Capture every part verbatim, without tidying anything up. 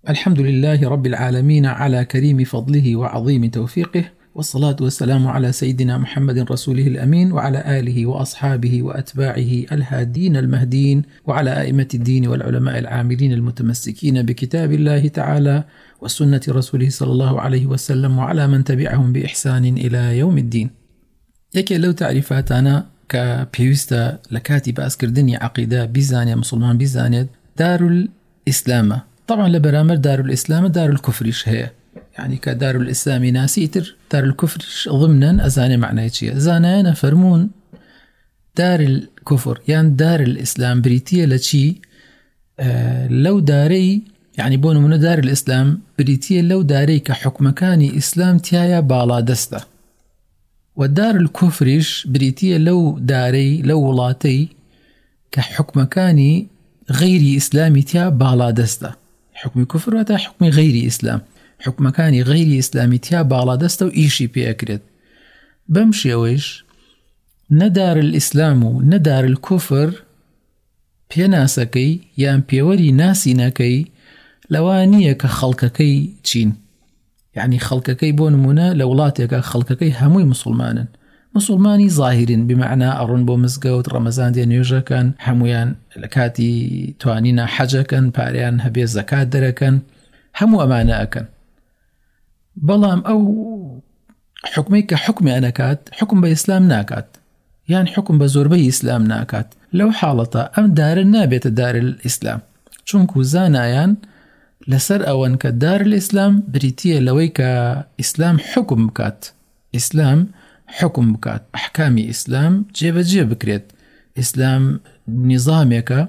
الحمد لله رب العالمين على كريم فضله وعظيم توفيقه، والصلاة والسلام على سيدنا محمد رسوله الأمين وعلى آله وأصحابه وأتباعه الهادين المهدين، وعلى أئمة الدين والعلماء العاملين المتمسكين بكتاب الله تعالى وسنة رسوله صلى الله عليه وسلم، وعلى من تبعهم بإحسان إلى يوم الدين. يكي لو تعريفاتنا كبيوستا لكاتي بأسكردني عقيدة بيزانية مسلمان بيزانية دار الإسلام. طبعا لبرامر دار الإسلام دار الكفرش هي، يعني كدار الإسلام ناسيتر دار الكفرش ضمنا أزاني معنى يتشي زانانا فرمون دار الكفر يعني دار الإسلام بريتية لتشي آه لو داري يعني بونو من دار الإسلام بريتية لو داري كحكم كاني إسلام تيايا بالا دستا، والدار الكفرش بريتية لو داري لو ولاتي كحكم كاني غيري إسلامي تيا بالا دستا. حكم كفر وتا حكم غيري إسلام، حكم كاني غيري إسلامي تيا بالا دستا وإيشي بي أكرد بمشي ويش ندار الإسلام وندار الكفر بي ناسكي يان بيوري ناسيناكي لوانية كخلقكي تشين، يعني خلقكي بونمونا لولاتك خلقكي هموي مسلمانا مسلماني ظاهرين بمعنى أرون بو مزقوت رمضان دي نيوجا كان همويان لكاتي توانينا حجا كان باريان هبي الزكاة دركا همو أمانا أكن بلام أو حكمي كحكمي أنا كات حكم بإسلام ناكات، يعني حكم بزور بي إسلام ناكات لو حالتا أم دار النابية دار الإسلام چونكو زانايان لسر أوان كدار الإسلام بريتية لوي كإسلام حكم بكات إسلام حكم بكات أحكامي إسلام جيب جيب بكريت إسلام نظامك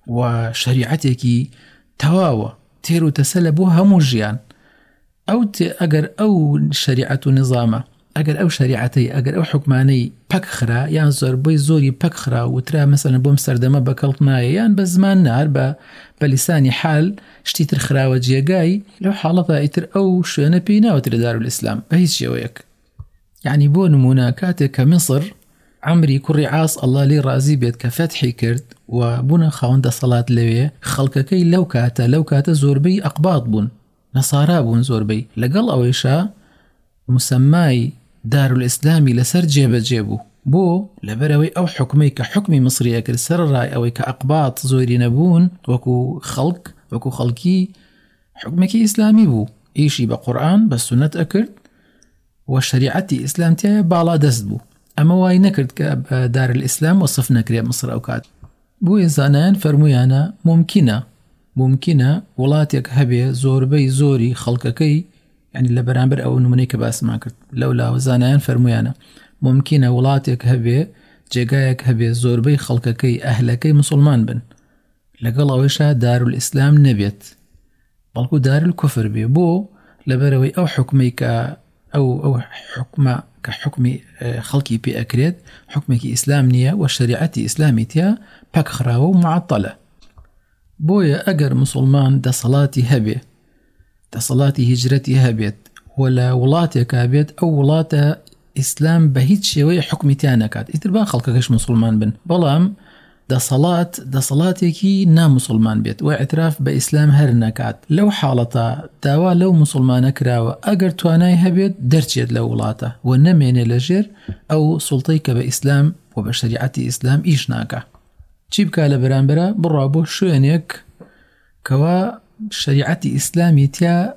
وشريعتك تواوى تيرو تسلبوها موجيان أو أجر أو شريعة نظامه أجر أو شريعتي أجر أو حكماني بكخرا يعني زور بي زوري بكخرا وترى مثلا بوم سردمه بكلطناي يعني بزمان نار ب بلساني حال شتيتر خرا وجيجاي لو حالتها يتر أو شو نبينا وتر دار الإسلام بهيش شويك. يعني بون مناكاتك كمصر عمري كري عاص الله لي رازي بيت كفتحي كرد وبنا خاوند صلاة لويه خلقكي لو كاتا لو كاتا زوربي أقباط بون نصارى بون زوربي لقل أويشا مسماي دار الإسلامي لسر جيب جيبو بو لبروي أو حكمي كحكمي مصري أكر سر الرأي أو كأقباط زوري نبون وكو خلق وكو خلقي حكمكي إسلامي بو إيشي بقرآن بس سنة أكرد وشريعتي إسلام تيا بالا دست بو أما واي نكرد كدار الإسلام وصفنا كريا مصر أوكاد بو يزانان فرميانا ممكنة ممكنة ولاتك هبي زور بي زوري خلقكي يعني لبرامبر أو نمونيك باس ما كرد لولا وزانان فرميانا ممكنة ولاتك هبي جيجايك هبي زور بي خلقكي أهلكي مسلمان بن لقل ويشا دار الإسلام نبيت بلكو دار الكفر بي بو لبروي أو حكميك أو أو حكم كحكم خلقي بي أكريد حكمك إسلامنية وشريعتي إسلاميتيا بكخرا ومعطلة بويا أجر مسلمان دا صلاتي هبي دا صلاتي هجرتي هبيت ولا ولاتي كابيت أو ولاتا إسلام بهيت شوية حكمي تانكات إتربان خلقكش مسلمان بن بلام دا صلاة دا صلاتيكي نا مسلمان بيت واعتراف بإسلام هرنكات لو حالتا داوا لو مسلمان كراوة أجر تواناي هبيت درجيت لو ولاتا ونميني لجر أو سلطيك بإسلام وبشريعتي إسلام إيش ناكا تشيبكا لبرانبرا برابو شوينيك كوا شريعتي إسلامي تيا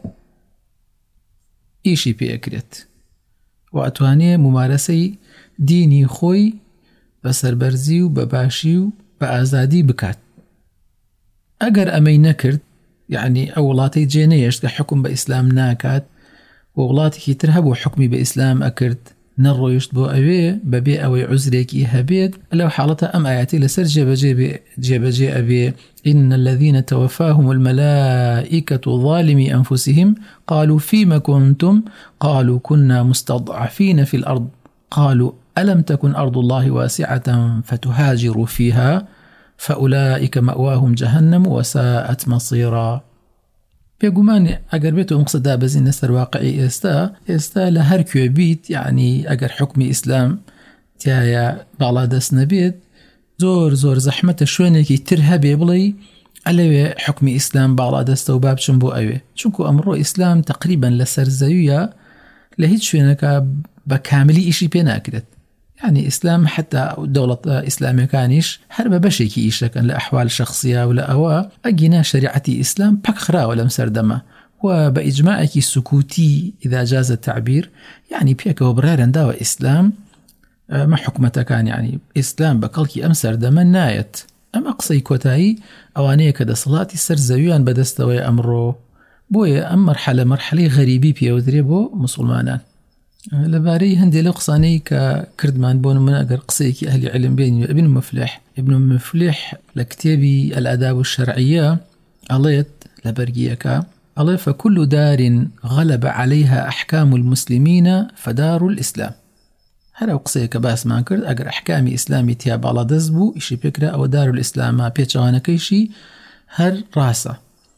إيشي بي أكريت وأتواني ممارسي ديني خوي بسربرزي وبباشي وبأزادي بكات أجر أمي نكرد يعني أولاتي جينيش كحكم بإسلام ناكات وولاتي ترهبوا حكمي بإسلام أكرد نرويش بو أبي ببي أوي عزريكي هبيد لو حالتها أم آياتي لسر جيب جيب جيب جيب أبي إن الذين توفاهم الملائكة ظالمي أنفسهم قالوا فيما كنتم قالوا كنا مستضعفين في الأرض قالوا ألم تكن أرض الله واسعة فتهاجروا فيها فأولئك مأواهم جهنم وساءت مصيرا. بيقومان أجر بيتو مقصدا بزين نسر واقعي إستا إستا لهركو بيت يعني أجر حكمي إسلام تيايا بعلا دس نبيت زور زور زحمة شوينكي ترهبي بلي ئەلەوێ حکمی ئیسلام باڵا دەستە و با بچم بۆ ئەوێ، چونکو ئەمڕۆ ئیسلام تقریبا لەسەر زەویە لە هیچ شوێنەکە بە کاملی ئیشی پێ ناکرێت. يعني إسلام حتى دولة إسلامية كانش هرب بشيكي إيشك لأحوال شخصية ولا أوا أجينا شريعة إسلام بكخرا ولا مسردمة، وبإجماعك السكوتي إذا جاز التعبير يعني بيك وبرارا داوى إسلام ما حكمته كان يعني إسلام بقلكي أمسر دما نايت أم أقصي كوتاي أوانية كده صلاة السر زويان بدستوي أمره بويا أم مرحلة مرحلة غريبي بيودريبو مسلمانان لباري هندي لو قصاني كردمان بون من أقر قصيكي أهل علم بيني ابن مفلح ابن مفلح لكتابي الأداب الشرعية أليت لبرقيكا ألي فكل دار غلب عليها أحكام المسلمين فدار الإسلام. هلا قصيك باس ما كرد أقر أحكامي إسلامي تياب على دزبو إشي بكرة أو دار الإسلام بيتشوانا كيشي هر راسة.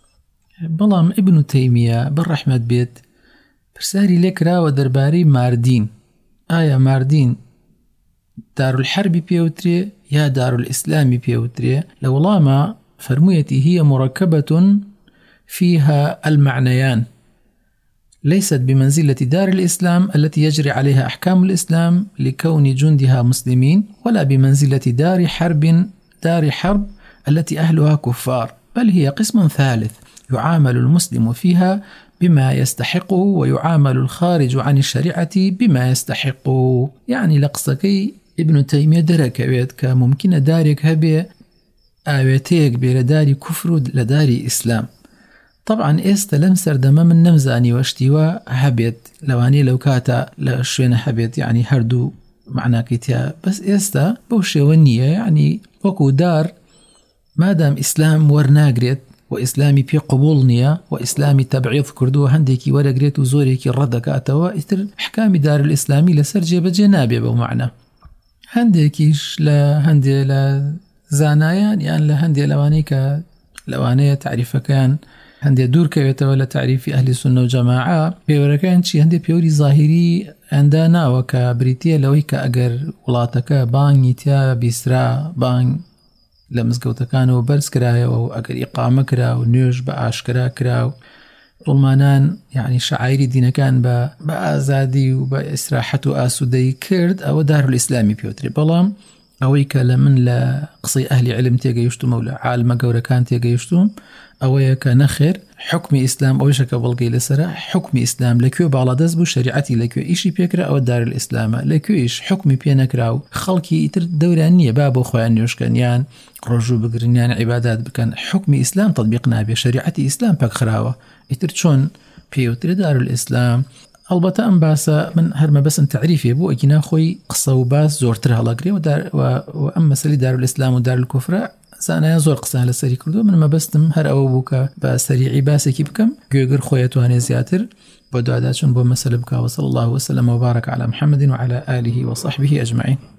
بلام ابن تيمية بالرحمة بيت برساري لكرا ودرباري ماردين آية ماردين دار الحرب بيوتري يا دار الإسلام بيوتري لولا ما فرميتي هي مركبة فيها المعنيان، ليست بمنزلة دار الإسلام التي يجري عليها أحكام الإسلام لكون جندها مسلمين، ولا بمنزلة دار حرب دار حرب التي أهلها كفار، بل هي قسم ثالث يعامل المسلم فيها بما يستحقه ويعامل الخارج عن الشريعة بما يستحقه. يعني لقصكي ابن تيمية درك أويت كممكن دارك هبه آويتيك برداري كفر لداري إسلام. طبعا إستا لم سردما من نمزاني واشتواء هبيت لواني لو كاتا لشوين هبيت يعني هردو معنى كتيا، بس إستا بوشي ونية يعني وكو دار مادام إسلام ورناقريت وإسلامي بي قبولنيا وإسلامي تبعيض كردو هنديكي ورقريت وزوريكي الردك أتوا إثر أحكام دار الإسلامي لسرجي بجنابي بمعنى هنديكيش لهندي لزانايان يعني لهندي لوانيك لوانية تعريف كان هندي دور كيوتا ولا تعريف أهل السنة وجماعة بيوركان شي هندي بيوري ظاهري عندنا وكبريتيا لويك أجر ولاتك باني تيا بيسرا بان لمزقوتكانو برس كرايا وأجر إقامة كرا ونيوش بأشكرا كرا ظلمانان يعني شعائري دين كان بأزادي وبإسراحة آسودي كرد أو دار الإسلامي بيوتري بلام أويك لمن لا قصي أهل علم تيجا يشتو مولا عالم قورا كان تيجا يشتو أويك نخر حكم إسلام أويشك بلقي لسرا حكم إسلام لكيو بعلى دزبو شريعتي لكيو إيشي بيكرا أو دار الإسلام لكيو إيش حكمي بينكراو خلقي إتر دورانية بابو خوان يوشكنيان رجو بقرنيان عبادات بكان حكم إسلام تطبيقنا بشريعتي إسلام باك خراوة إتر شون بيوتر دار الإسلام. البته ام باسا من هرمه بس ان تعريفي بو اجينا خوي قصه وباس زورتر هلاقري ودار واما مسألة دار الاسلام ودار الكفر زانا زور قصه على سري كردو من ما بستم هر او بوكا بسريعي باسكي بكم جوجر خويتو هاني زياتر بدو عداتشون بو مسألة بكا. وصلى الله وسلم وبارك على محمد وعلى آله وصحبه أجمعين.